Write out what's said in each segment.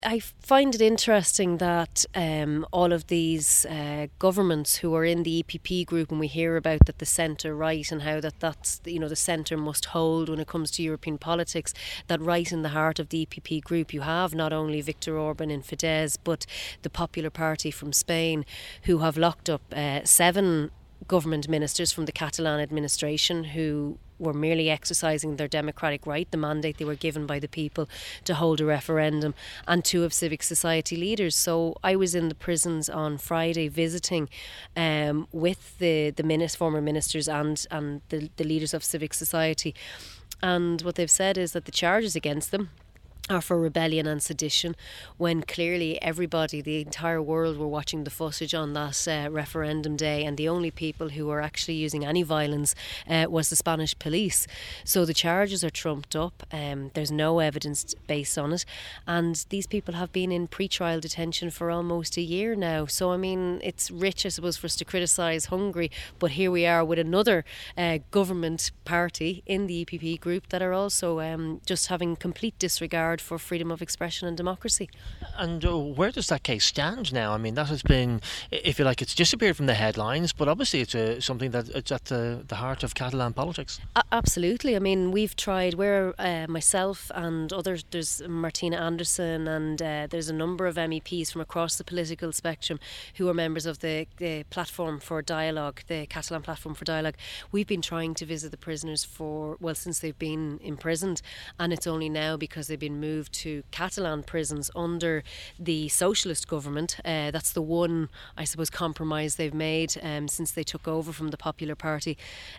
I find it interesting that all of these governments who are in the EPP group, and we hear about that the centre right and how that's the centre must hold when it comes to European politics. That right in the heart of the EPP group, you have not only Viktor Orban in Fidesz, but the Popular Party from Spain, who have locked up 7 government ministers from the Catalan administration who were merely exercising their democratic right, the mandate they were given by the people to hold a referendum, and 2 of civic society leaders. So I was in the prisons on Friday visiting with the former ministers and the leaders of civic society. And what they've said is that the charges against them are for rebellion and sedition, when clearly everybody, the entire world, were watching the footage on that referendum day, and the only people who were actually using any violence was the Spanish police. So the charges are trumped up. There's no evidence based on it, and these people have been in pre-trial detention for almost a year now. So I mean, it's rich, I suppose, for us to criticise Hungary, but here we are with another government party in the EPP group that are also just having complete disregard for freedom of expression and democracy. And where does that case stand now? I mean, that has been, if you like, it's disappeared from the headlines, but obviously it's something that it's at the heart of Catalan politics. Absolutely. I mean, we've tried, myself and others, there's Martina Anderson, and there's a number of MEPs from across the political spectrum who are members of the Platform for Dialogue, the Catalan Platform for Dialogue. We've been trying to visit the prisoners since they've been imprisoned, and it's only now because they've been moved to Catalan prisons under the socialist government. That's the one, I suppose, compromise they've made since they took over from the Popular Party.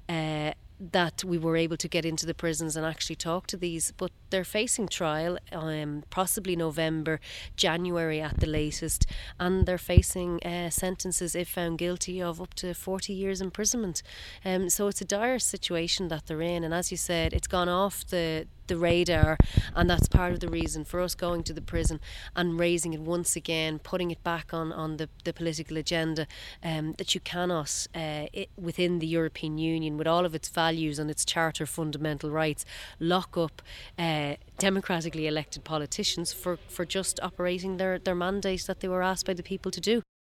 That we were able to get into the prisons and actually talk to these, but they're facing trial possibly November, January at the latest, and they're facing sentences, if found guilty, of up to 40 years imprisonment. So it's a dire situation that they're in, and as you said, it's gone off the radar, and that's part of the reason for us going to the prison and raising it once again, putting it back on the political agenda, that you cannot within the European Union, with all of its values and its charter of fundamental rights, lock up democratically elected politicians for just operating their mandate that they were asked by the people to do.